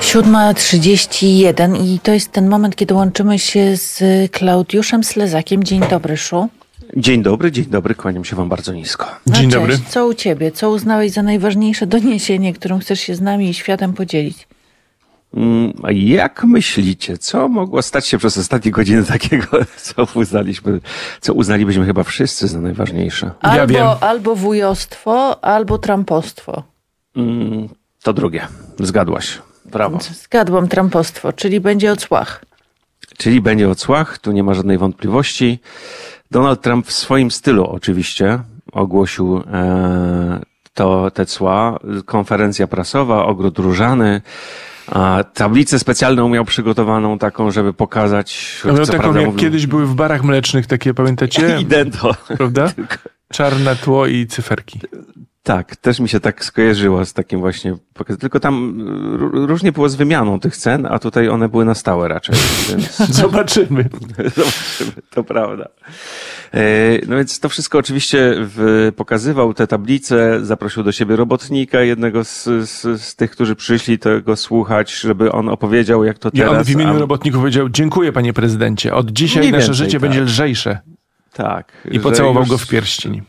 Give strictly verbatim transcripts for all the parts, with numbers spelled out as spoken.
siódma trzydzieści jeden i to jest ten moment, kiedy łączymy się z Klaudiuszem Slezakiem. Dzień dobry, Szu. Dzień dobry, dzień dobry, kłaniam się wam bardzo nisko. No dzień cześć. dobry. Co u ciebie? Co uznałeś za najważniejsze doniesienie, którym chcesz się z nami i światem podzielić? A jak myślicie, co mogło stać się przez ostatnie godziny takiego, co uznaliśmy, co uznalibyśmy chyba wszyscy za najważniejsze? Albo, Ja wiem. albo wujostwo, albo trampostwo. Mm, to drugie. Zgadłaś. Brawo. Zgadłam, trampostwo, czyli będzie o cłach. Czyli będzie o cłach, tu nie ma żadnej wątpliwości. Donald Trump w swoim stylu oczywiście ogłosił e, to, te cła. Konferencja prasowa, ogród różany. A tablicę specjalną miał przygotowaną taką, żeby pokazać... No, co taką prawda jak mówił, kiedyś były w barach mlecznych, takie pamiętacie? Idento. Prawda? Czarne tło i cyferki. Tak, też mi się tak skojarzyło z takim właśnie pokazem. Tylko tam r- różnie było z wymianą tych cen, a tutaj one były na stałe raczej. Więc... Zobaczymy. Zobaczymy, to prawda. E, No więc to wszystko oczywiście w, pokazywał te tablice, zaprosił do siebie robotnika, jednego z, z, z tych, którzy przyszli tego słuchać, żeby on opowiedział, jak to I teraz. on w imieniu a... robotników powiedział: dziękuję, panie prezydencie, od dzisiaj Mniej nasze więcej, życie tak. będzie lżejsze. Tak. I że pocałował już- go w pierścień.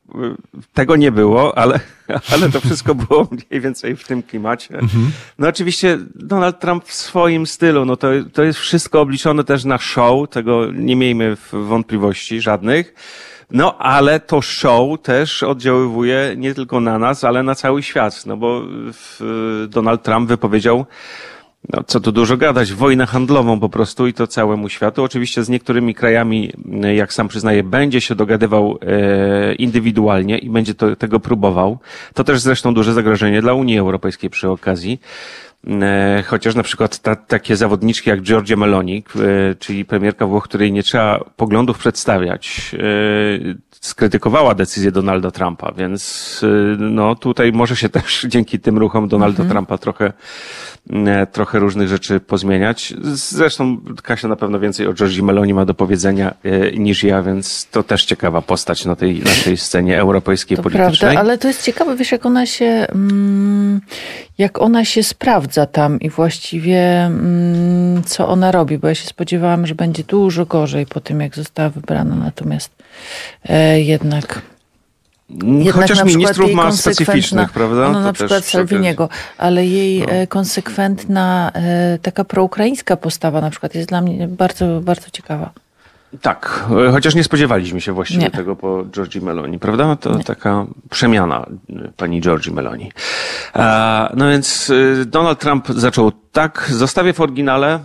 Tego nie było, ale, ale to wszystko było mniej więcej w tym klimacie. No oczywiście Donald Trump w swoim stylu, no to, to jest wszystko obliczone też na show, tego nie miejmy wątpliwości żadnych. No ale to show też oddziaływuje nie tylko na nas, ale na cały świat, no bo w, Donald Trump wypowiedział, no co tu dużo gadać, wojnę handlową po prostu i to całemu światu. Oczywiście z niektórymi krajami, jak sam przyznaje, będzie się dogadywał e, indywidualnie i będzie to, tego próbował. To też zresztą duże zagrożenie dla Unii Europejskiej przy okazji. E, chociaż na przykład ta, takie zawodniczki jak Giorgia Meloni, e, czyli premierka Włoch, której nie trzeba poglądów przedstawiać, e, skrytykowała decyzję Donalda Trumpa, więc e, no tutaj może się też dzięki tym ruchom Donalda Mhm. Trumpa trochę e, trochę różnych rzeczy pozmieniać. Zresztą Kasia na pewno więcej o Giorgii Meloni ma do powiedzenia e, niż ja, więc to też ciekawa postać na tej, na tej scenie europejskiej To politycznej. prawda, ale to jest ciekawe, wiesz, jak ona się, mm, jak ona się sprawdza tam i właściwie mm, co ona robi, bo ja się spodziewałam, że będzie dużo gorzej po tym, jak została wybrana, natomiast e, jednak... Jednak Chociaż na przykład ministrów jej ma konsekwentna- specyficznych, prawda? No To na też przykład przy okazji. Salviniego, ale jej No. e, konsekwentna e, taka proukraińska postawa na przykład jest dla mnie bardzo, bardzo ciekawa. Tak, e, chociaż nie spodziewaliśmy się właściwie Nie. tego po Giorgii Meloni, prawda? To taka przemiana e, pani Giorgii Meloni. E, no więc e, Donald Trump zaczął tak, zostawię w oryginale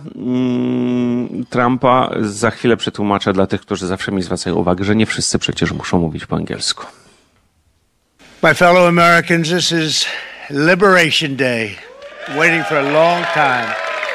mm, Trumpa, za chwilę przetłumaczę dla tych, którzy zawsze mi zwracają uwagę, że nie wszyscy przecież muszą mówić po angielsku. My fellow Americans, this is Liberation Day, waiting for a long time.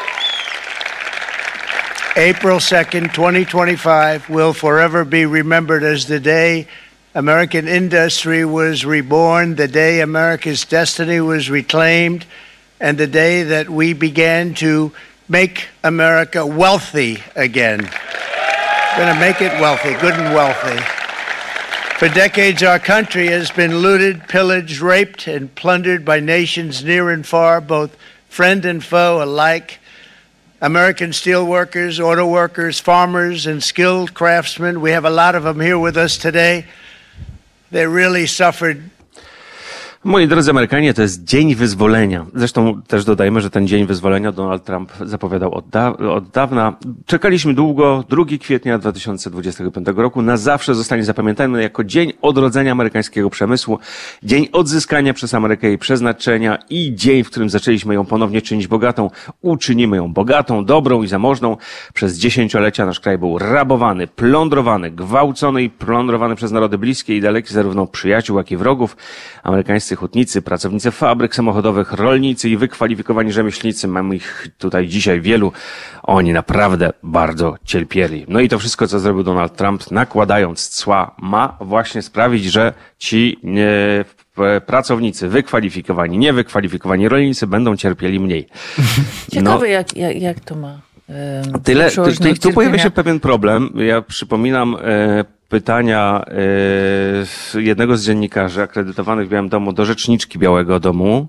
April second, twenty twenty-five will forever be remembered as the day American industry was reborn, the day America's destiny was reclaimed, and the day that we began to make America wealthy again. Going to make it wealthy, good and wealthy. For decades, our country has been looted, pillaged, raped, and plundered by nations near and far, both friend and foe alike. American steel workers, auto workers, farmers, and skilled craftsmen. We have a lot of them here with us today. They really suffered. Moi drodzy Amerykanie, to jest Dzień Wyzwolenia. Zresztą też dodajmy, że ten Dzień Wyzwolenia Donald Trump zapowiadał od, da- od dawna. Czekaliśmy długo, drugiego kwietnia dwa tysiące dwudziestego piątego roku. Na zawsze zostanie zapamiętany jako Dzień Odrodzenia amerykańskiego przemysłu, dzień odzyskania przez Amerykę jej przeznaczenia i dzień, w którym zaczęliśmy ją ponownie czynić bogatą. Uczynimy ją bogatą, dobrą i zamożną. Przez dziesięciolecia nasz kraj był rabowany, plądrowany, gwałcony i plądrowany przez narody bliskie i dalekie, zarówno przyjaciół, jak i wrogów. Amerykańscy hutnicy, pracownicy fabryk samochodowych, rolnicy i wykwalifikowani rzemieślnicy, mamy ich tutaj dzisiaj wielu, oni naprawdę bardzo cierpieli. No i to wszystko, co zrobił Donald Trump, nakładając cła, ma właśnie sprawić, że ci e, pracownicy, wykwalifikowani, niewykwalifikowani rolnicy będą cierpieli mniej. Ciekawe, no, jak, jak, jak to ma. Tyle, tu, tu, tu pojawia się pewien problem. Ja przypominam e, pytania y, jednego z dziennikarzy akredytowanych w Białym Domu do rzeczniczki Białego Domu,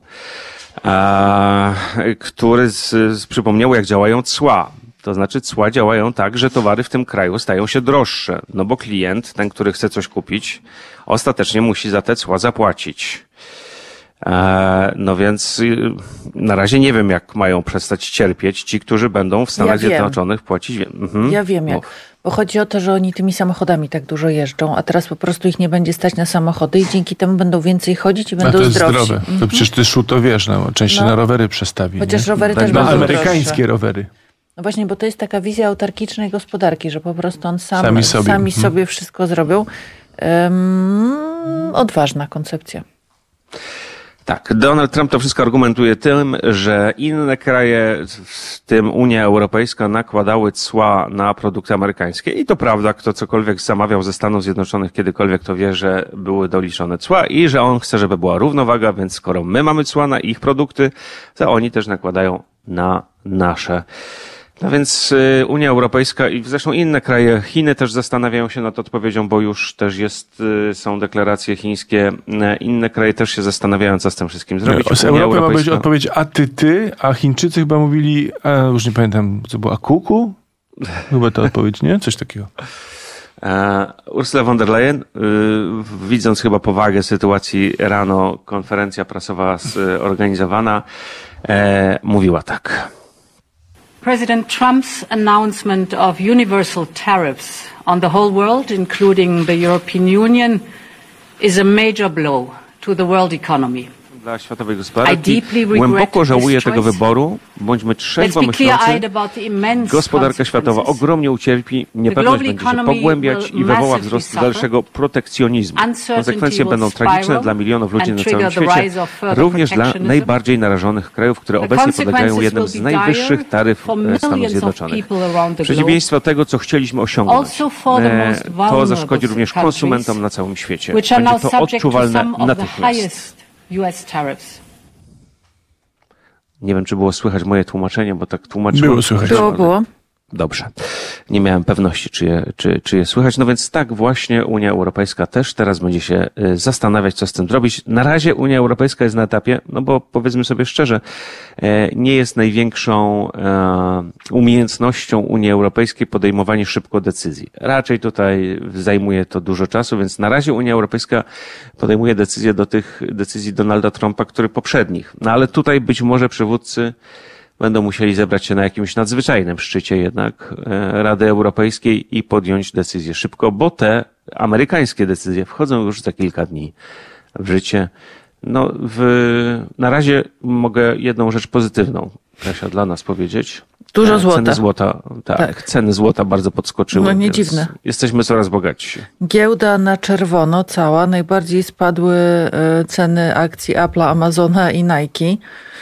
a, który z, z, przypomniał, jak działają cła. To znaczy cła działają tak, że towary w tym kraju stają się droższe, no bo klient, ten, który chce coś kupić, ostatecznie musi za te cła zapłacić. E, no więc na razie nie wiem, jak mają przestać cierpieć ci, którzy będą w Stanach ja Zjednoczonych płacić. Mhm. Ja wiem jak. Bo chodzi o to, że oni tymi samochodami tak dużo jeżdżą, a teraz po prostu ich nie będzie stać na samochody i dzięki temu będą więcej chodzić i będą zdrowsi. zdrowsi. To jest zdrowe. Mhm. To przecież ty Szu to wiesz, no, część się No. na rowery przestawi. Chociaż nie? rowery Tak, też no, będą amerykańskie droższe. rowery. No właśnie, bo to jest taka wizja autarkicznej gospodarki, że po prostu on sam, Sami sobie. sami Mhm. sobie wszystko zrobią. Um, odważna koncepcja. Tak, Donald Trump to wszystko argumentuje tym, że inne kraje, w tym Unia Europejska, nakładały cła na produkty amerykańskie. I to prawda, kto cokolwiek zamawiał ze Stanów Zjednoczonych kiedykolwiek, to wie, że były doliczone cła i że on chce, żeby była równowaga, więc skoro my mamy cła na ich produkty, to oni też nakładają na nasze. No więc y, Unia Europejska i zresztą inne kraje, Chiny też zastanawiają się nad odpowiedzią, bo już też jest, y, są deklaracje chińskie. Y, inne kraje też się zastanawiają, co z tym wszystkim zrobić. Z Unia Europy ma być Europejska- odpowiedź a ty, ty, a Chińczycy chyba mówili, a już nie pamiętam, co było, a kuku? Chyba ta odpowiedź, nie? Coś takiego. E, Ursula von der Leyen, y, widząc chyba powagę sytuacji rano, konferencja prasowa zorganizowana, e, mówiła tak. President Trump's announcement of universal tariffs on the whole world, including the European Union, is a major blow to the world economy. Dla światowej I gospodarki. deeply regret Głęboko żałuję this tego choice. wyboru. Bądźmy trzeźwo Let's be myślący. clear-eyed about the immense Gospodarka światowa consequences. ogromnie ucierpi, niepewność global będzie się economy pogłębiać will i wywoła massively wzrost suffer. dalszego protekcjonizmu. Uncertainty Konsekwencje will będą tragiczne spiral dla milionów ludzi and na całym trigger the świecie, rise of further również dla protectionism. najbardziej narażonych krajów, które The obecnie podlegają consequences jednym will z be najwyższych dire taryf for e, Stanów millions of Zjednoczonych. people around the W przeciwieństwie tego, co chcieliśmy osiągnąć, Also for the e, most to vulnerable zaszkodzi również countries, konsumentom na całym świecie. which are Będzie now to subject to odczuwalne some of the natychmiast. highest U S tariffs. Nie wiem, czy było słychać moje tłumaczenie, bo tak tłumaczyłem. Było słychać. Było, było. Dobrze. Nie miałem pewności, czy je, czy, czy je słychać. No więc tak właśnie Unia Europejska też teraz będzie się y, zastanawiać, co z tym zrobić. Na razie Unia Europejska jest na etapie, no bo powiedzmy sobie szczerze, e, nie jest największą e, umiejętnością Unii Europejskiej podejmowanie szybko decyzji. Raczej tutaj zajmuje to dużo czasu, więc na razie Unia Europejska podejmuje decyzje do tych decyzji Donalda Trumpa, który poprzednich. No ale tutaj być może przywódcy będą musieli zebrać się na jakimś nadzwyczajnym szczycie jednak Rady Europejskiej i podjąć decyzję szybko, bo te amerykańskie decyzje wchodzą już za kilka dni w życie. No, w, na razie mogę jedną rzecz pozytywną, Kasia, dla nas powiedzieć. Dużo złota. Ceny złota, tak, Tak. ceny złota bardzo podskoczyły. No nie więc dziwne. Jesteśmy coraz bogatsi. Giełda na czerwono cała. Najbardziej spadły e, ceny akcji Apple'a, Amazona i Nike.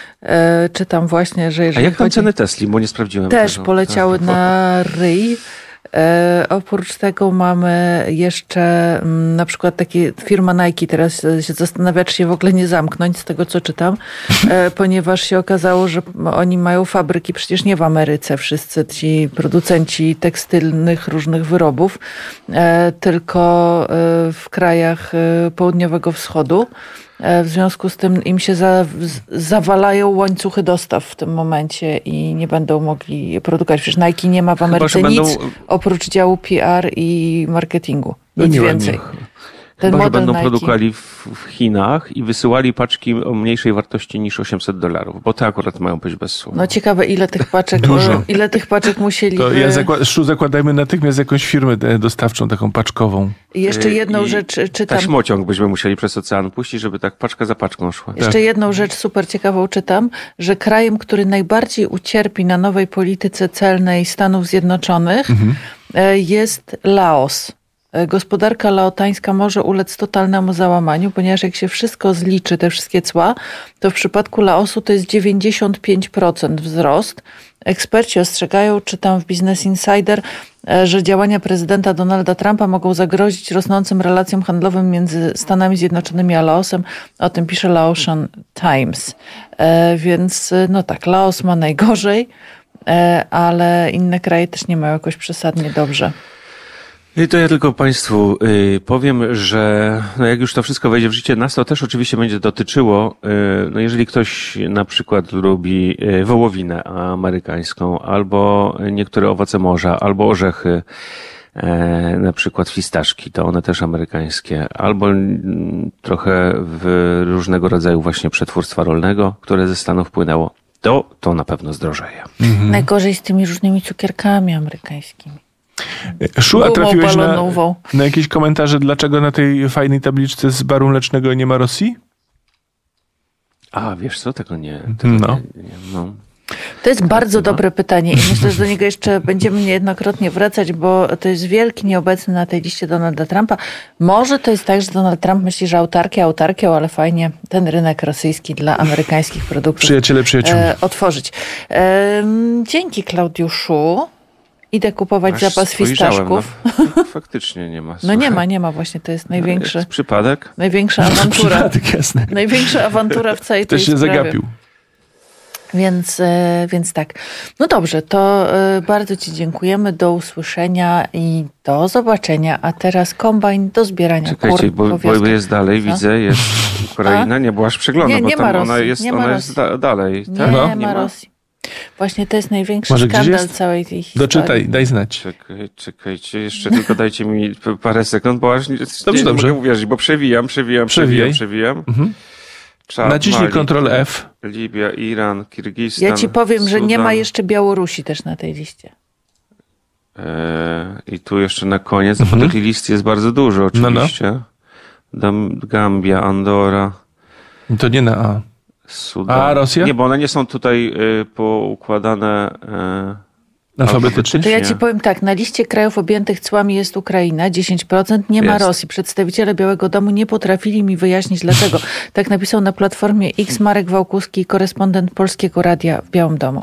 E, Czytam właśnie, że A jeżeli jak tam chodzi... ceny Tesli, bo nie sprawdziłem Też tego. poleciały Tak. na ryj. E, oprócz tego mamy jeszcze mm, na przykład takie firma Nike teraz się zastanawia, czy się w ogóle nie zamknąć z tego, co czytam, e, ponieważ się okazało, że oni mają fabryki przecież nie w Ameryce, wszyscy ci producenci tekstylnych różnych wyrobów, e, tylko e, w krajach e, południowego wschodu. W związku z tym im się za, zawalają łańcuchy dostaw w tym momencie i nie będą mogli produkować. Przecież Nike nie ma w Ameryce że nic będą- oprócz działu P R i marketingu. No Nic nie więcej. ładnie. Ten Chyba, że model będą Nike. produkowali w, w Chinach i wysyłali paczki o mniejszej wartości niż osiemset dolarów, bo te akurat mają być bez słów. No ciekawe, ile tych paczek, Dużo. ile tych paczek musieli... To ja zakład, Szu, zakładajmy natychmiast jakąś firmę e, dostawczą, taką paczkową. I jeszcze jedną I rzecz czytam. Taśmociąg byśmy musieli przez ocean puścić, żeby tak paczka za paczką szła. Jeszcze jedną rzecz super ciekawą czytam, że krajem, który najbardziej ucierpi na nowej polityce celnej Stanów Zjednoczonych Mhm. e, jest Laos. E, Gospodarka laotańska może ulec totalnemu załamaniu, ponieważ jak się wszystko zliczy, te wszystkie cła, to w przypadku Laosu to jest dziewięćdziesiąt pięć procent wzrost. Eksperci ostrzegają, czytam w Business Insider, e, że działania prezydenta Donalda Trumpa mogą zagrozić rosnącym relacjom handlowym między Stanami Zjednoczonymi a Laosem. O tym pisze Laotian Times. E, Więc e, no tak, Laos ma najgorzej, e, ale inne kraje też nie mają jakoś przesadnie dobrze. I to ja tylko Państwu y, powiem, że no jak już to wszystko wejdzie w życie, nas to też oczywiście będzie dotyczyło. Y, no jeżeli ktoś na przykład lubi y, wołowinę amerykańską, albo niektóre owoce morza, albo orzechy, y, na przykład fistaszki, to one też amerykańskie, albo y, trochę w różnego rodzaju właśnie przetwórstwa rolnego, które ze Stanów płynęło, to to na pewno zdrożeje. Mhm. Najgorzej z tymi różnymi cukierkami amerykańskimi. Szula, trafiłeś na, na jakieś komentarze, dlaczego na tej fajnej tabliczce z baru mlecznego nie ma Rosji? A, wiesz co, tego nie... Tego no. nie, nie no. To jest bardzo dobre pytanie i myślę, że do niego jeszcze będziemy niejednokrotnie wracać, bo to jest wielki nieobecny na tej liście Donalda Trumpa. Może to jest tak, że Donald Trump myśli, że autarkia autarkią, ale fajnie ten rynek rosyjski dla amerykańskich produktów Przyjaciele, przyjaciółmi. e, otworzyć. E, dzięki, Klaudiuszu. Idę kupować Aż zapas fistaszków. No, faktycznie nie ma. No nie ma, nie ma właśnie. To jest największy... Jest przypadek? Największa awantura. Przypadek, jasne. Największa awantura w całej tej Ktoś się sprawie. zagapił. Więc, więc tak. No dobrze, to bardzo Ci dziękujemy. Do usłyszenia i do zobaczenia. A teraz kombajn do zbierania Czekajcie, kur, bo, bo jest dalej, Co? widzę, jest Ukraina. A? Nie, bo aż przeglądam, nie, nie bo tam ma ona Rosji, jest, nie ona ma jest da, dalej. Nie, tak? no. nie, nie ma Rosji. Właśnie to jest największy Może skandal całej tej historii. Doczytaj, daj znać. Czekaj, czekajcie, jeszcze tylko dajcie mi parę sekund, bo aż nie, dobrze, nie dobrze. mogę uwierzyć, bo przewijam, przewijam, przewijam, przewijam. Mhm. Czad, Naciśnij Mali, kontrol F. Libia, Iran, Kirgistan, Ja ci powiem, Sudan. że nie ma jeszcze Białorusi też na tej liście. Eee, I tu jeszcze na koniec, mhm. bo tych list jest bardzo dużo oczywiście. No, no. Gambia, Andora. To nie na A. Sudan. A Rosja? Nie, bo one nie są tutaj y, poukładane y, alfabetycznie. To ja ci powiem tak, na liście krajów objętych cłami jest Ukraina, dziesięć procent, nie ma jest. Rosji. Przedstawiciele Białego Domu nie potrafili mi wyjaśnić dlaczego. Tak napisał na Platformie X Marek Wałkuski, korespondent Polskiego Radia w Białym Domu.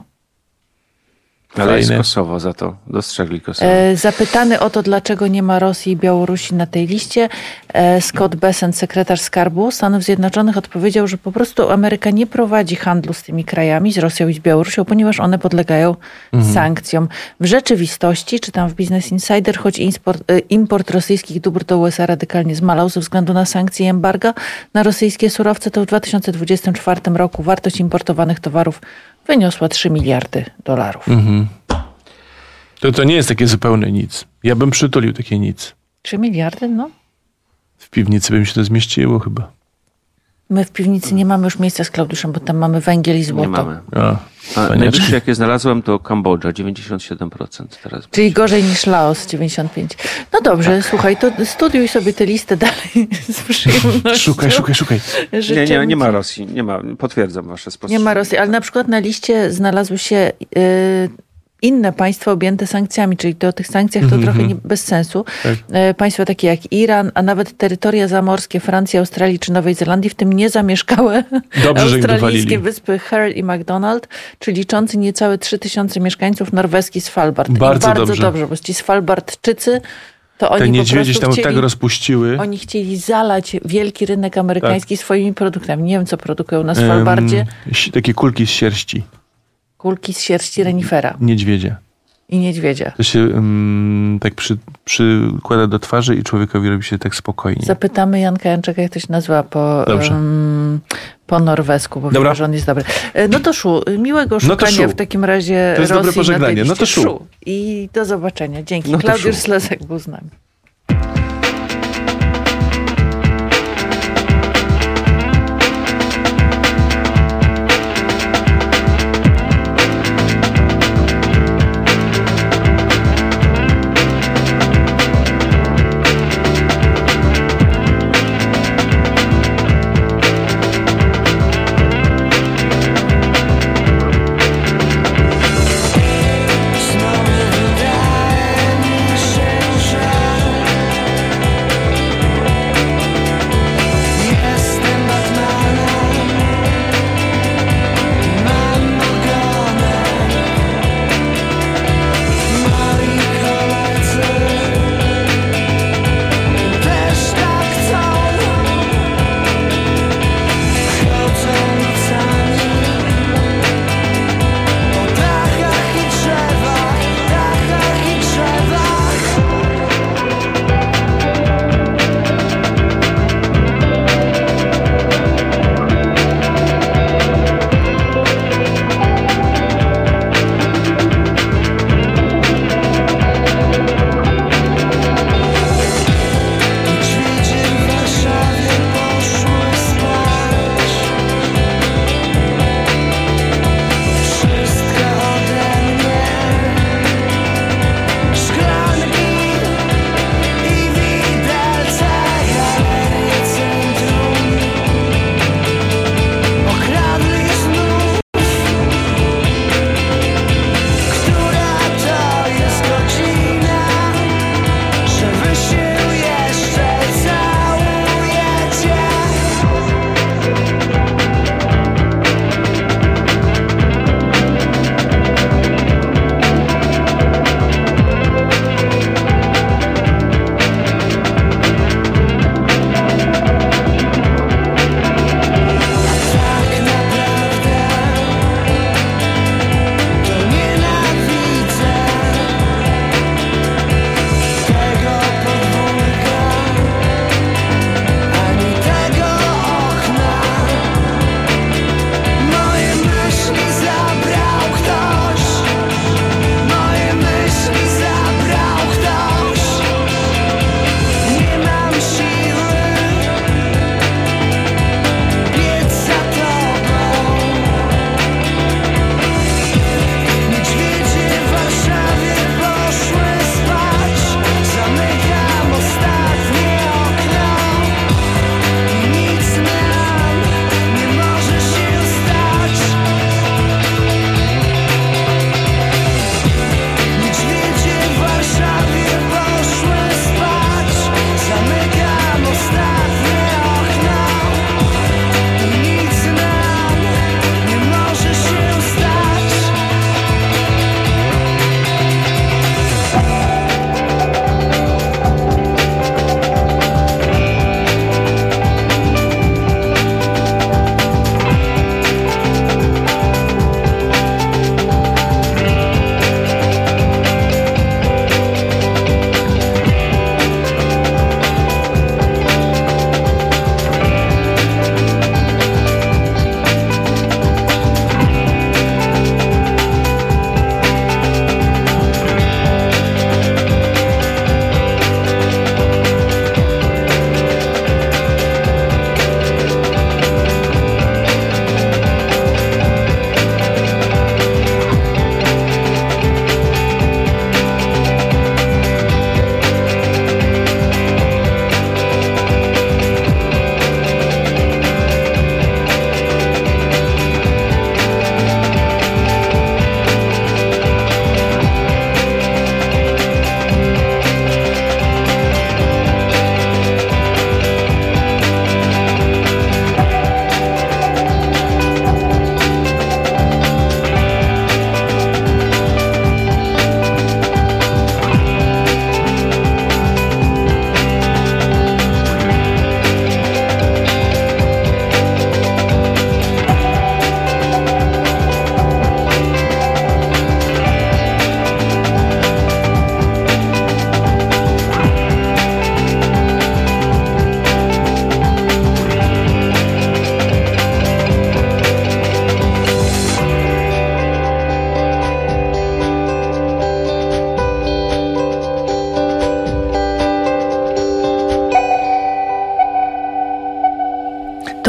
Ale Fajne. jest Kosowo za to. Dostrzegli Kosowo. E, zapytany o to, dlaczego nie ma Rosji i Białorusi na tej liście, e, Scott Bessent, sekretarz skarbu Stanów Zjednoczonych, odpowiedział, że po prostu Ameryka nie prowadzi handlu z tymi krajami, z Rosją i z Białorusią, ponieważ one podlegają mhm. sankcjom. W rzeczywistości, czytam w Business Insider, choć import, e, import rosyjskich dóbr do U S A radykalnie zmalał ze względu na sankcje i embarga na rosyjskie surowce, to w dwa tysiące dwudziestym czwartym roku wartość importowanych towarów wyniosła trzy miliardy dolarów. Mhm. To to nie jest takie zupełne nic. Ja bym przytulił takie nic. trzy miliardy? No. W piwnicy by mi się to zmieściło chyba. My w piwnicy nie mamy już miejsca z Klaudiuszem, bo tam mamy węgiel i złoto. Nie mamy. A, A najwyższe jakie znalazłem to Kambodża, dziewięćdziesiąt siedem procent teraz. Czyli gorzej niż Laos, dziewięćdziesiąt pięć procent. No dobrze, tak. Słuchaj, to studiuj sobie tę listę dalej z przyjemnością. Szukaj, szukaj, szukaj. Nie, nie, nie ma Rosji, nie ma, potwierdzam wasze spostrzeżenie. Nie ma Rosji, ale na przykład na liście znalazły się yy, inne państwa objęte sankcjami, czyli to o tych sankcjach to mm-hmm. trochę nie, bez sensu. Tak. Yy, państwa takie jak Iran, a nawet terytoria zamorskie Francji, Australii czy Nowej Zelandii, w tym niezamieszkałe Dobrze, australijskie wyspy Herl i McDonald, czy liczący niecałe trzy tysiące mieszkańców norweski Svalbard. Bardzo, I bardzo dobrze. dobrze, bo ci Svalbardczycy to oni Te niedźwiedzie się tam chcieli, tak rozpuściły. Oni chcieli zalać wielki rynek amerykański tak. swoimi produktami. Nie wiem, co produkują na Svalbardzie. Um, takie kulki z sierści. Kulki z sierści renifera. Niedźwiedzia. I niedźwiedzia. To się um, tak przy, przykłada do twarzy i człowiekowi robi się tak spokojnie. Zapytamy Janka Janczaka, jak to się nazywa po, um, po norwesku, bo wiem, że on jest dobry. No to Szu, miłego szukania no w takim razie to jest Rosji dobre pożegnanie. Na tej no to Szu. Szu. I do zobaczenia. Dzięki. No Klaudiusz Slezak był z nami. Znowu wydaje mi się, że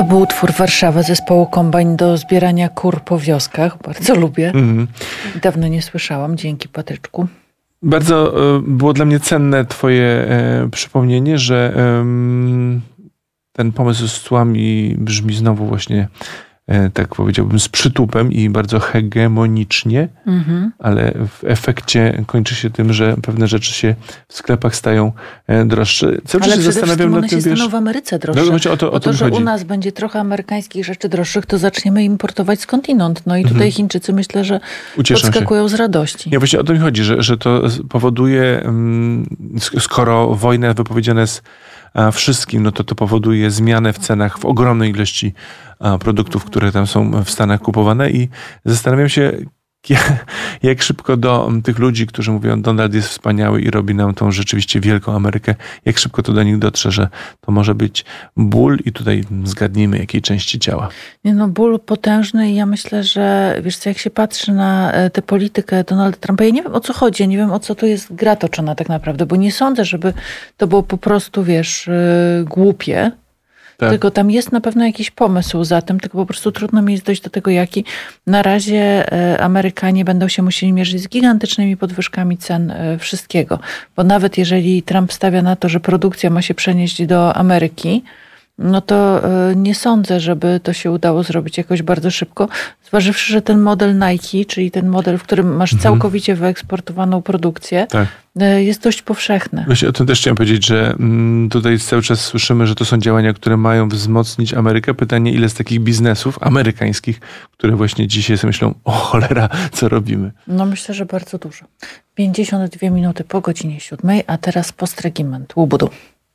był utwór Warszawa zespołu Kombajn do zbierania kur po wioskach. Bardzo lubię. Mm. Dawno nie słyszałam. Dzięki, Patryczku. Bardzo y, było dla mnie cenne twoje y, przypomnienie, że y, ten pomysł z tłami brzmi znowu właśnie y, tak powiedziałbym z przytupem i bardzo hegemonicznie, mm-hmm. ale w efekcie kończy się tym, że pewne rzeczy się w sklepach stają y, droższe. Cały ale się przede wszystkim one się staną w Ameryce droższe. No, o to, o o to że chodzi. U nas będzie trochę amerykańskich rzeczy droższych, to zaczniemy importować skądinąd. No i tutaj mm-hmm. Chińczycy myślę, że Ucieszą podskakują się. z radości. Ja właśnie o to mi chodzi, że, że to powoduje, skoro wojna wypowiedziana jest wszystkim, no to to powoduje zmianę w cenach w ogromnej ilości produktów, które tam są w Stanach kupowane i zastanawiam się, jak szybko do tych ludzi, którzy mówią, Donald jest wspaniały i robi nam tą rzeczywiście wielką Amerykę, jak szybko to do nich dotrze, że to może być ból i tutaj zgadnijmy, jakiej części ciała. Nie no, ból potężny i ja myślę, że wiesz co, jak się patrzy na tę politykę Donalda Trumpa, ja nie wiem o co chodzi, ja nie wiem o co tu jest gra toczona tak naprawdę, bo nie sądzę, żeby to było po prostu, wiesz, głupie. Tak. Tylko tam jest na pewno jakiś pomysł za tym, tylko po prostu trudno mi jest dojść do tego, jaki. Na razie Amerykanie będą się musieli mierzyć z gigantycznymi podwyżkami cen wszystkiego. Bo nawet jeżeli Trump stawia na to, że produkcja ma się przenieść do Ameryki, no to nie sądzę, żeby to się udało zrobić jakoś bardzo szybko. Zważywszy, że ten model Nike, czyli ten model, w którym masz mhm. całkowicie wyeksportowaną produkcję, tak. jest dość powszechny. Właśnie o tym też chciałem powiedzieć, że tutaj cały czas słyszymy, że to są działania, które mają wzmocnić Amerykę. Pytanie, ile z takich biznesów amerykańskich, które właśnie dzisiaj sobie myślą, o cholera, co robimy? No myślę, że bardzo dużo. pięćdziesiąt dwie minuty po godzinie siódmej, a teraz postregiment. Łubudu.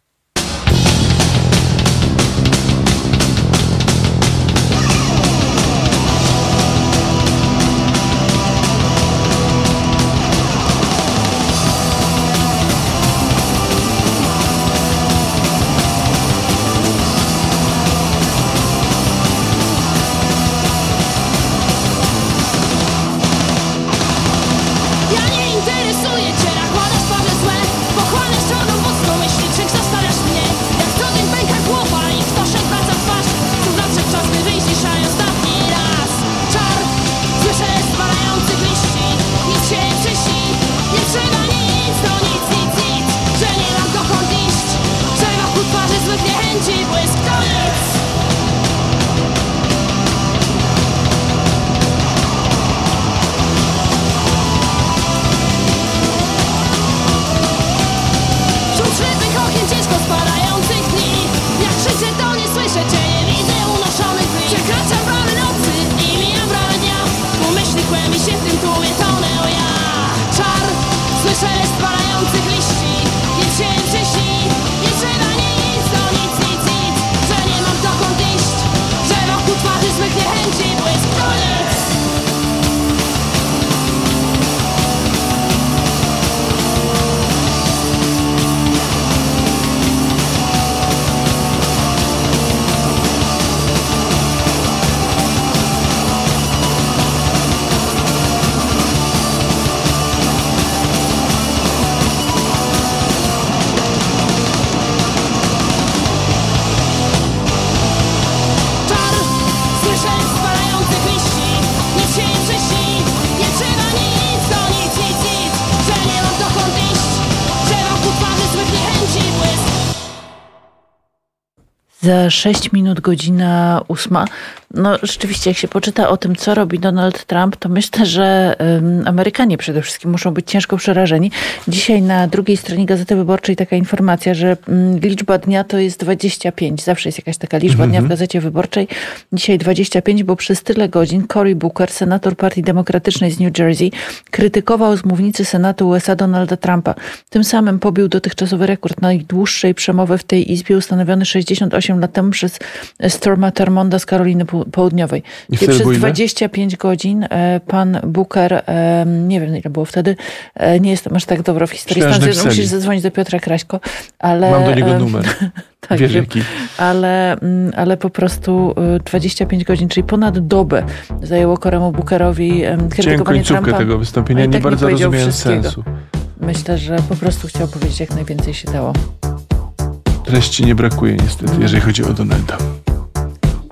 Za sześć minut godzina ósma. No rzeczywiście, jak się poczyta o tym, co robi Donald Trump, to myślę, że um, Amerykanie przede wszystkim muszą być ciężko przerażeni. Dzisiaj na drugiej stronie Gazety Wyborczej taka informacja, że um, liczba dnia to jest dwadzieścia pięć. Zawsze jest jakaś taka liczba mm-hmm. dnia w Gazecie Wyborczej. Dzisiaj dwadzieścia pięć, bo przez tyle godzin Cory Booker, senator Partii Demokratycznej z New Jersey, krytykował z mównicy Senatu U S A Donalda Trumpa. Tym samym pobił dotychczasowy rekord najdłuższej przemowy w tej izbie, ustanowiony sześćdziesiąt osiem lat temu przez Storma Thurmonda z Karoliny Południowej. I przez dwadzieścia pięć godzin pan Booker, nie wiem ile było wtedy, nie jestem aż tak dobra w historii Stanów Zjednoczonych, musisz zadzwonić do Piotra Kraśko, ale... Mam do niego numer. Tak, wiesz jaki. Ale, ale po prostu dwadzieścia pięć godzin, czyli ponad dobę zajęło Coremu Bookerowi krytykowanie Trumpa. Tego wystąpienia, nie, tak nie bardzo rozumiem sensu. Myślę, że po prostu chciał powiedzieć jak najwięcej się dało. Treści nie brakuje niestety, jeżeli chodzi o Donalda.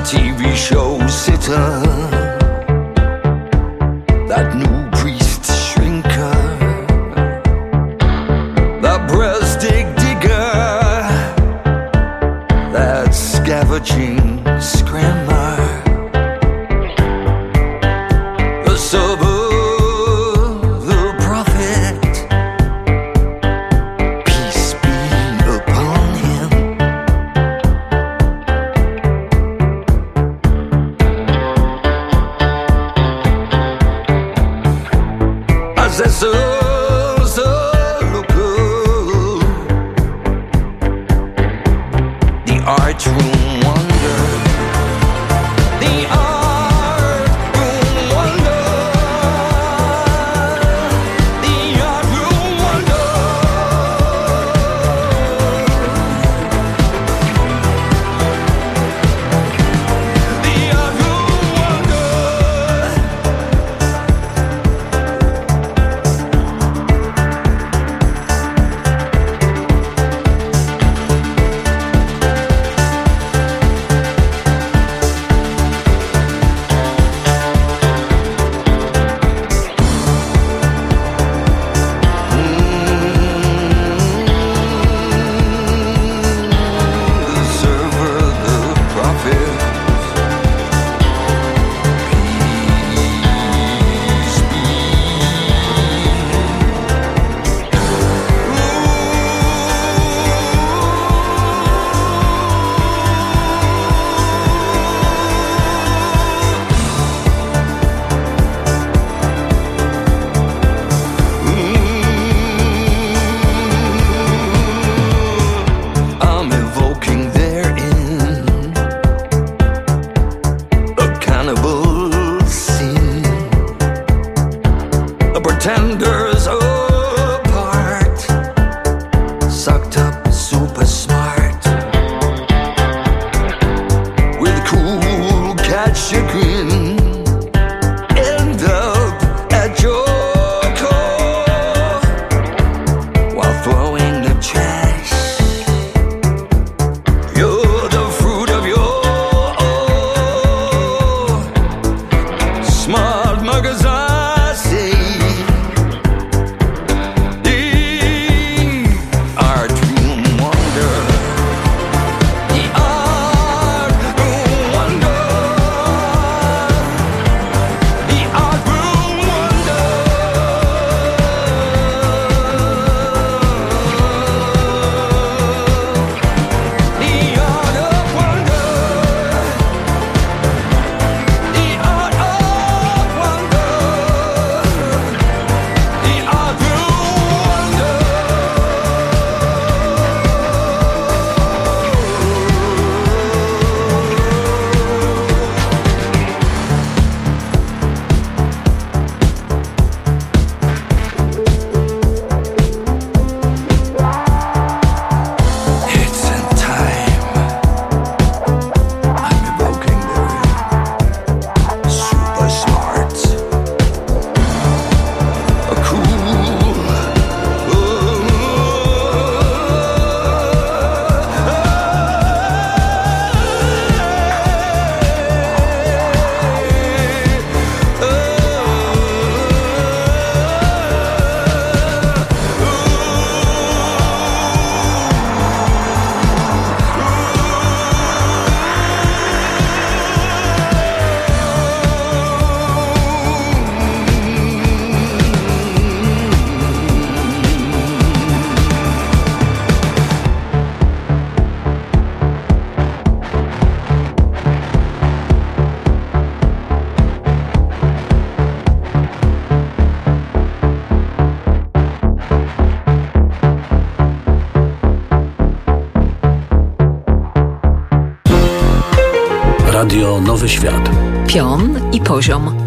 T V show sitter, that new priest shrinker, the breast dig digger, that scavenging scrammer, the server, the prophet, peace be upon him. Assessors, the local, the art room wonder, the art room wonder, the art room wonder, the art room wonder. The server, the prophet, peace be. I'm evoking therein a cannibal sin, a pretender's apart, sucked up super smart, with cool cat chagrin, end up at your core while throwing the trash. You're the fruit of your own smart muggers, I say. The art room wonder, the art room wonder, the art room wonder. The art of wonder, the art of wonder, the art room wonder. It's in time. I'm evoking their super smart, a cool, Radio Nowy Świat. Pion i poziom.